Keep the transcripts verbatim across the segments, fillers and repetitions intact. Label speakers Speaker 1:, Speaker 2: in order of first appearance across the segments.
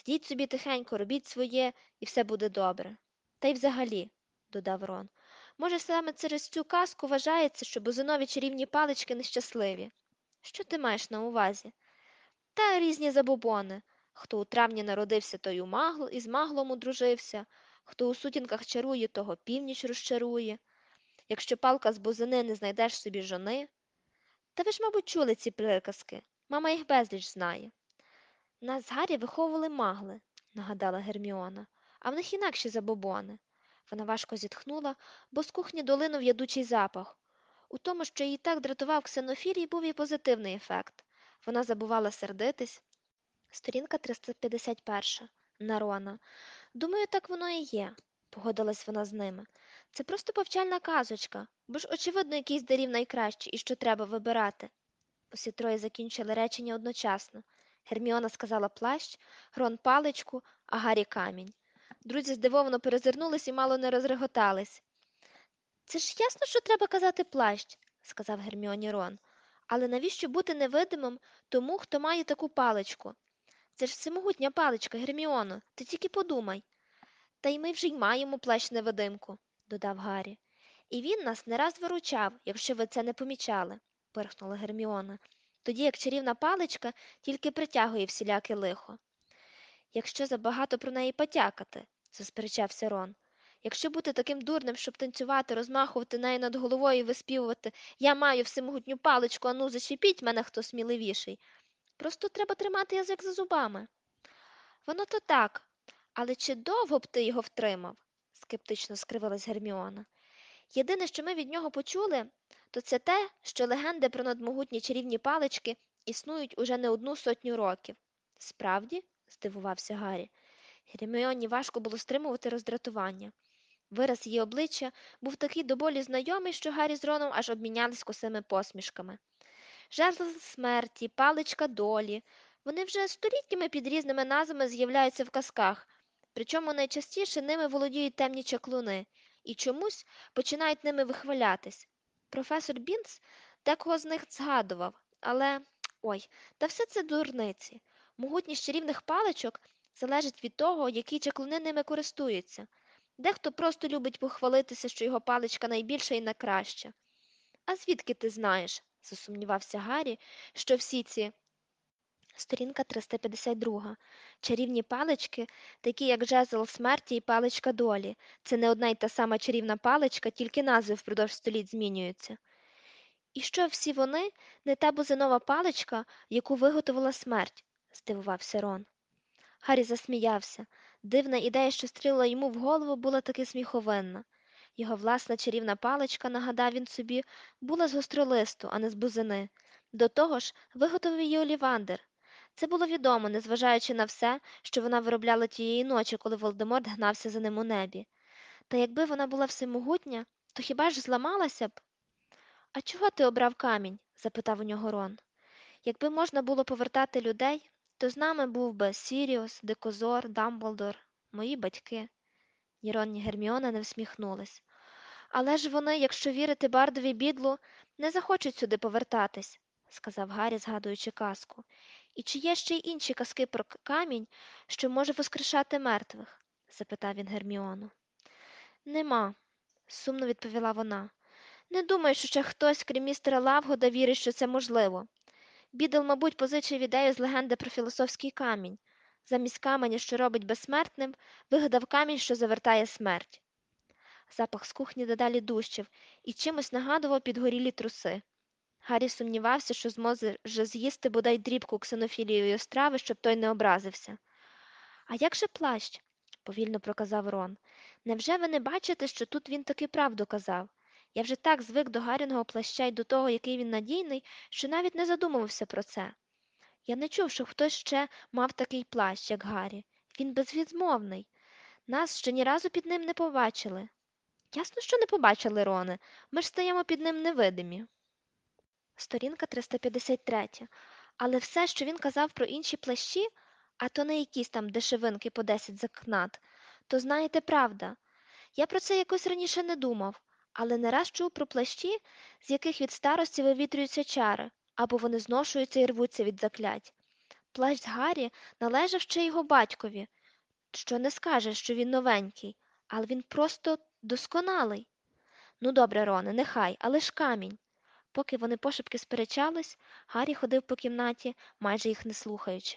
Speaker 1: Йдіть собі тихенько, робіть своє, і все буде добре. Та й взагалі, додав Рон, може, саме через цю казку вважається, що бузинові чарівні палички нещасливі. Що ти маєш на увазі? Та різні забобони. Хто у травні народився, той у магл, із маглом одружився, хто у сутінках чарує, того північ розчарує. Якщо палка з бузини не знайдеш собі жони. Та ви ж, мабуть, чули ці приказки. Мама їх безліч знає. Нас з Гаррі виховували магли, нагадала Герміона, а в них інакші забобони. Вона важко зітхнула, бо з кухні долинув ядучий запах. У тому, що її так дратував ксенофілій, був і позитивний ефект. Вона забувала сердитись. Сторінка триста п'ятдесят один. Нарона. Думаю, так воно і є, погодилась вона з ними. Це просто повчальна казочка, бо ж, очевидно, якийсь дарів найкращий і що треба вибирати. Усі троє закінчили речення одночасно. Герміона сказала плащ, Рон паличку, а Гаррі камінь. Друзі здивовано перезирнулись і мало не розреготались. Це ж ясно, що треба казати плащ, сказав Герміоні Рон. Але навіщо бути невидимим тому, хто має таку паличку? Це ж всемогутня паличка, Герміоно, ти тільки подумай. Та й ми вже й маємо плащ-невидимку, додав Гаррі. І він нас не раз виручав, якщо ви це не помічали, пирхнула Герміона. Тоді як чарівна паличка тільки притягує всіляке лихо. Якщо забагато про неї потякати, засперечався Рон. Якщо бути таким дурним, щоб танцювати, розмахувати нею над головою і виспівувати «Я маю всемогутню паличку, ану зачепіть мене, хто сміливіший», просто треба тримати язик за зубами. Воно то так, але чи довго б ти його втримав? Скептично скривилась Герміона. Єдине, що ми від нього почули, то це те, що легенди про надмогутні чарівні палички існують уже не одну сотню років. Справді? Здивувався Гаррі. Герміоні важко було стримувати роздратування. Вираз її обличчя був такий до болі знайомий, що Гаррі з Роном аж обмінялись косими посмішками. Жезл смерті, паличка долі. Вони вже століттями під різними назвами з'являються в казках, причому найчастіше ними володіють темні чаклуни і чомусь починають ними вихвалятись. Професор Бінц декого з них згадував, але ой, та все це дурниці. Могутність чарівних паличок залежить від того, які чаклуни ними користуються. Дехто просто любить похвалитися, що його паличка найбільша і найкраща. А звідки ти знаєш, засумнівався Гаррі, що всі ці сторінка триста п'ятдесят два. Чарівні палички, такі як жезл смерті і паличка долі. Це не одна й та сама чарівна паличка, тільки назви впродовж століть змінюються. І що всі вони не та бузинова паличка, яку виготовила смерть, здивувався Рон. Гаррі засміявся. Дивна ідея, що стріла йому в голову, була таки сміховинна. Його власна чарівна паличка, нагадав він собі, була з гостролисту, а не з бузини. До того ж, виготовив її Олівандер. Це було відомо, незважаючи на все, що вона виробляла тієї ночі, коли Волдеморт гнався за ним у небі. Та якби вона була всемогутня, то хіба ж зламалася б? А чого ти обрав камінь? Запитав у нього Рон. Якби можна було повертати людей, то з нами був би Сіріус, Дикозор, Дамблдор, мої батьки. Ні Рон, ні Герміона не всміхнулись. Але ж вони, якщо вірити бардові бідлу, не захочуть сюди повертатись, сказав Гаррі, згадуючи казку. І чи є ще й інші казки про камінь, що може воскрешати мертвих? запитав він Герміону. Нема, сумно відповіла вона. Не думаю, що ще хтось, крім містера Лавгода, вірить, що це можливо. Бідл, мабуть, позичив ідею з легенди про філософський камінь. Замість каменя, що робить безсмертним, вигадав камінь, що завертає смерть. Запах з кухні дедалі дужчав і чимось нагадував підгорілі труси. Гаррі сумнівався, що зможе з'їсти бодай дрібку ксенофілієвої страви, щоб той не образився. А як же плащ? Повільно проказав Рон. Невже ви не бачите, що тут він таки правду казав? Я вже так звик до Гарріного плаща й до того, який він надійний, що навіть не задумувався про це. Я не чув, що хтось ще мав такий плащ, як Гаррі. Він безвідмовний. Нас ще ні разу під ним не побачили. Ясно, що не побачили, Роне. Ми ж стаємо під ним невидимі. Сторінка триста п'ятдесят три. Але все, що він казав про інші плащі, а то не якісь там дешевинки по десять закнат, то знаєте, правда. Я про це якось раніше не думав, але не раз чув про плащі, з яких від старості вивітрюються чари, або вони зношуються і рвуться від заклять. Плащ з Гаррі належав ще його батькові, що не скаже, що він новенький, але він просто досконалий. Ну, добре, Роне, нехай, але ж камінь. Поки вони пошепки сперечались, Гаррі ходив по кімнаті, майже їх не слухаючи.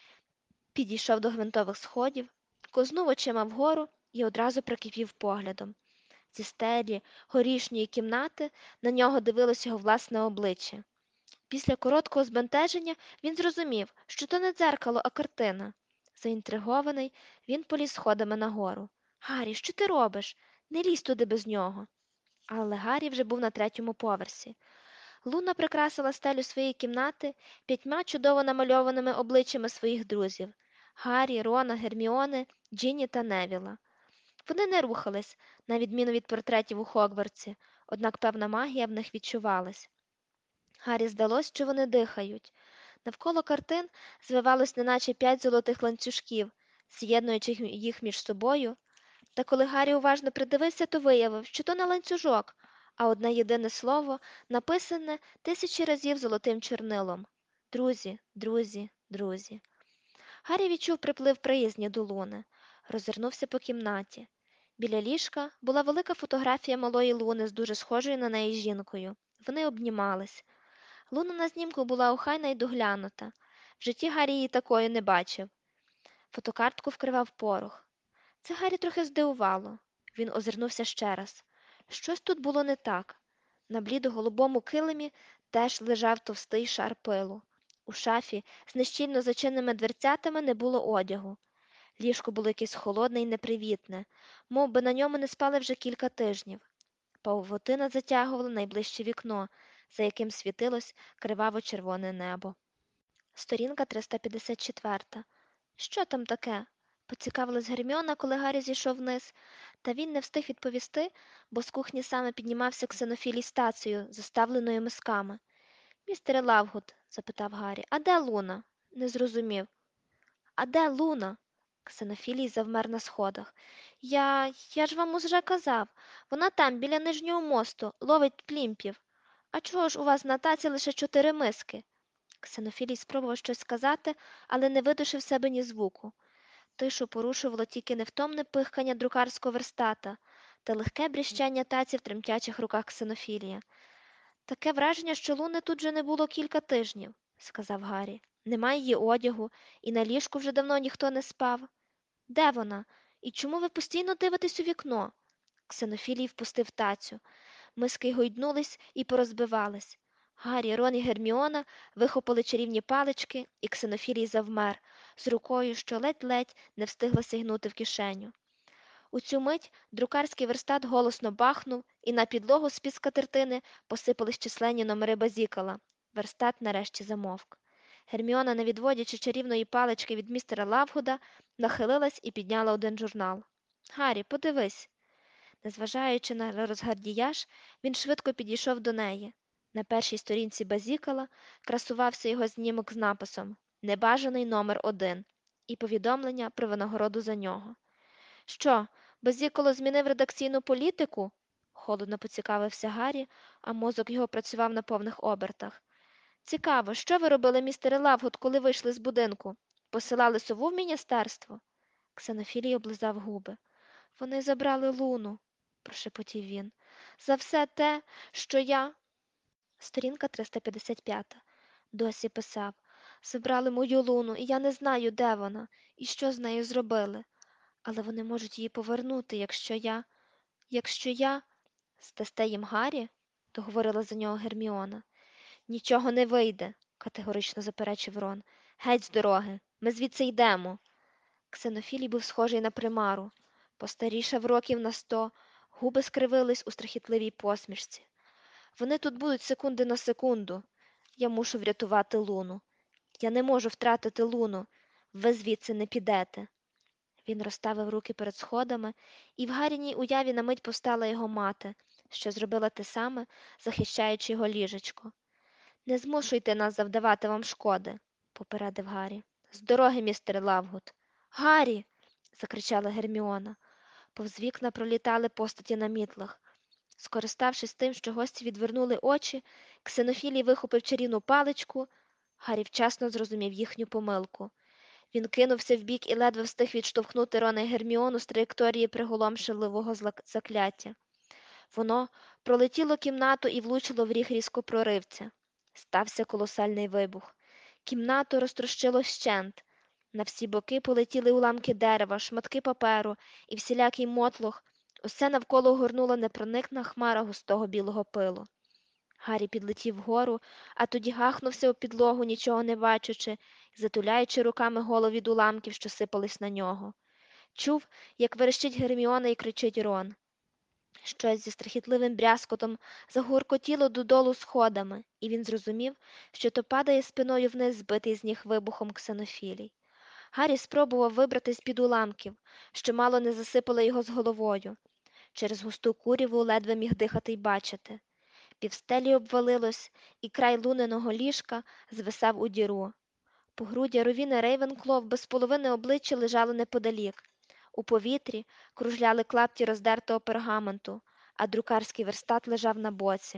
Speaker 1: Підійшов до гвинтових сходів, кознув очима вгору і одразу прикипів поглядом. Зі стелі горішньої кімнати на нього дивилось його власне обличчя. Після короткого збентеження він зрозумів, що то не дзеркало, а картина. Заінтригований, він поліз сходами нагору. Гаррі, що ти робиш? Не лізь туди без нього. Але Гаррі вже був на третьому поверсі. Луна прикрасила стелю своєї кімнати п'ятьма чудово намальованими обличчями своїх друзів Гаррі, Рона, Герміони, Джинні та Невіла. Вони не рухались, на відміну від портретів у Хогвартсі, однак певна магія в них відчувалась. Гаррі здалось, що вони дихають. Навколо картин звивалось неначе п'ять золотих ланцюжків, з'єднуючи їх між собою. Та коли Гаррі уважно придивився, то виявив, що то не ланцюжок, а одне єдине слово, написане тисячі разів золотим чорнилом. Друзі, друзі, друзі. Гаррі відчув приплив приязні до Луни, роззирнувся по кімнаті. Біля ліжка була велика фотографія малої Луни з дуже схожою на неї жінкою. Вони обнімались. Луна на знімку була охайна й доглянута. В житті Гаррі її такою не бачив. Фотокартку вкривав порох. Це Гаррі трохи здивувало. Він озирнувся ще раз. Щось тут було не так. На блідо-голубому килимі теж лежав товстий шар пилу. У шафі з нещільно зачиненими дверцятами не було одягу. Ліжко було якесь холодне й непривітне, мов би на ньому не спали вже кілька тижнів. Павутина затягувала найближче вікно, за яким світилось криваво-червоне небо. Сторінка триста п'ятдесят чотири. Що там таке? Поцікавилась Герміона, коли Гаррі зійшов вниз, та він не встиг відповісти, бо з кухні саме піднімався Ксенофілій з тацею, заставленою мисками. Містере Лавгуд, запитав Гаррі, а де Луна? Не зрозумів. А де Луна? Ксенофілій завмер на сходах. Я. я ж вам уже казав. Вона там, біля нижнього мосту, ловить плімпів. А чого ж у вас на таці лише чотири миски? Ксенофілій спробував щось сказати, але не видушив себе ні звуку. Тишу порушувало тільки невтомне пихкання друкарського верстата та легке бріщання таці в тремтячих руках Ксенофілія. Таке враження, що Луни тут же не було кілька тижнів, сказав Гаррі. Немає її одягу, і на ліжку вже давно ніхто не спав. Де вона? І чому ви постійно дивитесь у вікно? Ксенофілій впустив тацю. Миски гойднулись і порозбивались. Гаррі, Рон і Герміона вихопили чарівні палички, і Ксенофілій завмер, з рукою, що ледь-ледь не встигла сягнути в кишеню. У цю мить друкарський верстат голосно бахнув, і на підлогу з-під скатертини посипались численні номери базікала. Верстат нарешті замовк. Герміона, не відводячи чарівної палички від містера Лавгуда, нахилилась і підняла один журнал. Гаррі, подивись. Незважаючи на розгардіяж, він швидко підійшов до неї. На першій сторінці базікала красувався його знімок з написом «Небажаний номер один» і повідомлення про винагороду за нього. Що, базікало змінив редакційну політику? Холодно поцікавився Гаррі, а мозок його працював на повних обертах. Цікаво, що ви робили, містере Лавгуд, коли вийшли з будинку? Посилали сову в міністерство? Ксенофілій облизав губи. Вони забрали Луну, прошепотів він. За все те, що я. Сторінка триста п'ятдесят п'ять. Досі писав. Забрали мою Луну, і я не знаю, де вона, і що з нею зробили. Але вони можуть її повернути, якщо я. Якщо я. Здасте їм Гаррі? договорила за нього Герміона. Нічого не вийде, категорично заперечив Рон. Геть з дороги. Ми звідси йдемо. Ксенофілій був схожий на примару. Постарішав років на сто, губи скривились у страхітливій посмішці. Вони тут будуть секунди на секунду. Я мушу врятувати Луну. Я не можу втратити Луну. Ви звідси не підете. Він розставив руки перед сходами, і в Гарріній уяві на мить повстала його мати, що зробила те саме, захищаючи його ліжечко. Не змушуйте нас завдавати вам шкоди, попередив Гаррі. З дороги, містер Лавгуд. Гаррі. закричала Герміона. Повз вікна пролітали постаті на мітлах. Скориставшись тим, що гості відвернули очі, Ксенофілій вихопив чарівну паличку. Гаррі вчасно зрозумів їхню помилку. Він кинувся вбік і ледве встиг відштовхнути Рона й Герміону з траєкторії приголомшливого злак- закляття. Воно пролетіло кімнату і влучило в ріг різкопроривця. Стався колосальний вибух. Кімнату розтрощило вщент. На всі боки полетіли уламки дерева, шматки паперу і всілякий мотлох. Усе навколо горнула непроникна хмара густого білого пилу. Гаррі підлетів вгору, а тоді гахнувся у підлогу, нічого не бачачи, затуляючи руками голову від уламків, що сипались на нього. Чув, як верещить Герміона і кричить Рон. Щось зі страхітливим брязкотом загуркотіло додолу сходами, і він зрозумів, що то падає спиною вниз, збитий з ніг вибухом ксенофілій. Гаррі спробував вибратись під уламків, що мало не засипали його з головою. Через густу куряву ледве міг дихати й бачити. Півстелі обвалилось, і край луненого ліжка звисав у діру. Погруддя Ровіни Рейвенклов без половини обличчя лежало неподалік. У повітрі кружляли клапті роздертого пергаменту, а друкарський верстат лежав на боці.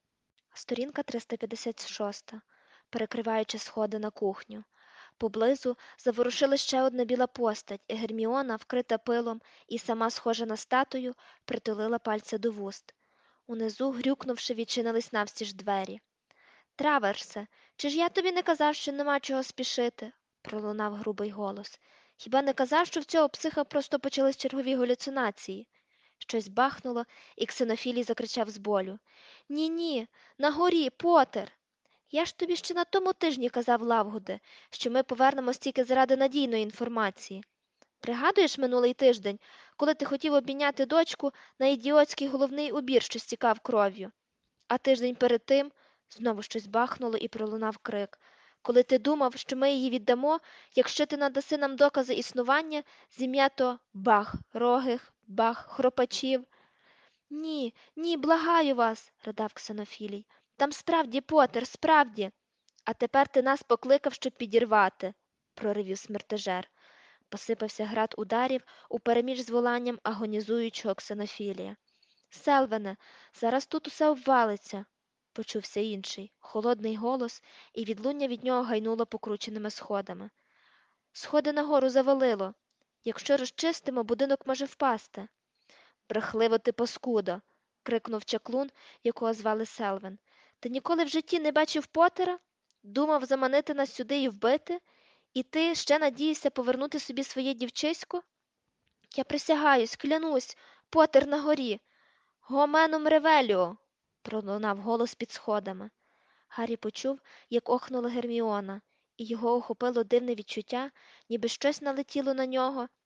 Speaker 1: Сторінка триста п'ятдесят шість, перекриваючи сходи на кухню. Поблизу заворушила ще одна біла постать, і Герміона, вкрита пилом і сама схожа на статую, притулила пальця до вуст. Унизу, грюкнувши, відчинились навстіж двері. Траверсе, чи ж я тобі не казав, що нема чого спішити? Пролунав грубий голос. Хіба не казав, що в цього психа просто почались чергові галюцинації? Щось бахнуло, і Ксенофілій закричав з болю. Ні-ні, на горі, Потер! Я ж тобі ще на тому тижні казав, Лавгуде, що ми повернемось тільки заради надійної інформації. Пригадуєш минулий тиждень, коли ти хотів обміняти дочку на ідіотський головний убір, що стікав кров'ю? А тиждень перед тим знову щось бахнуло і пролунав крик. Коли ти думав, що ми її віддамо, якщо ти надаси нам докази існування, зім'ято бах, рогих, бах, хропачів. Ні, ні, благаю вас, ридав Ксенофілій. Там справді Потер, справді. А тепер ти нас покликав, щоб підірвати, проривів смертежер. Посипався град ударів упереміж з воланням агонізуючого Ксенофілія. Селвене, зараз тут усе обвалиться, почувся інший, холодний голос, і відлуння від нього гайнуло покрученими сходами. Сходи нагору завалило. Якщо розчистимо, будинок може впасти. Брехливо ти, паскудо, крикнув чаклун, якого звали Селвен. Ти ніколи в житті не бачив Потера? Думав заманити нас сюди і вбити? І ти ще надієшся повернути собі своє дівчисько? Я присягаюсь, клянусь, Потер на горі. Гоменом ревеліо, пролунав голос під сходами. Гаррі почув, як охнула Герміона, і його охопило дивне відчуття, ніби щось налетіло на нього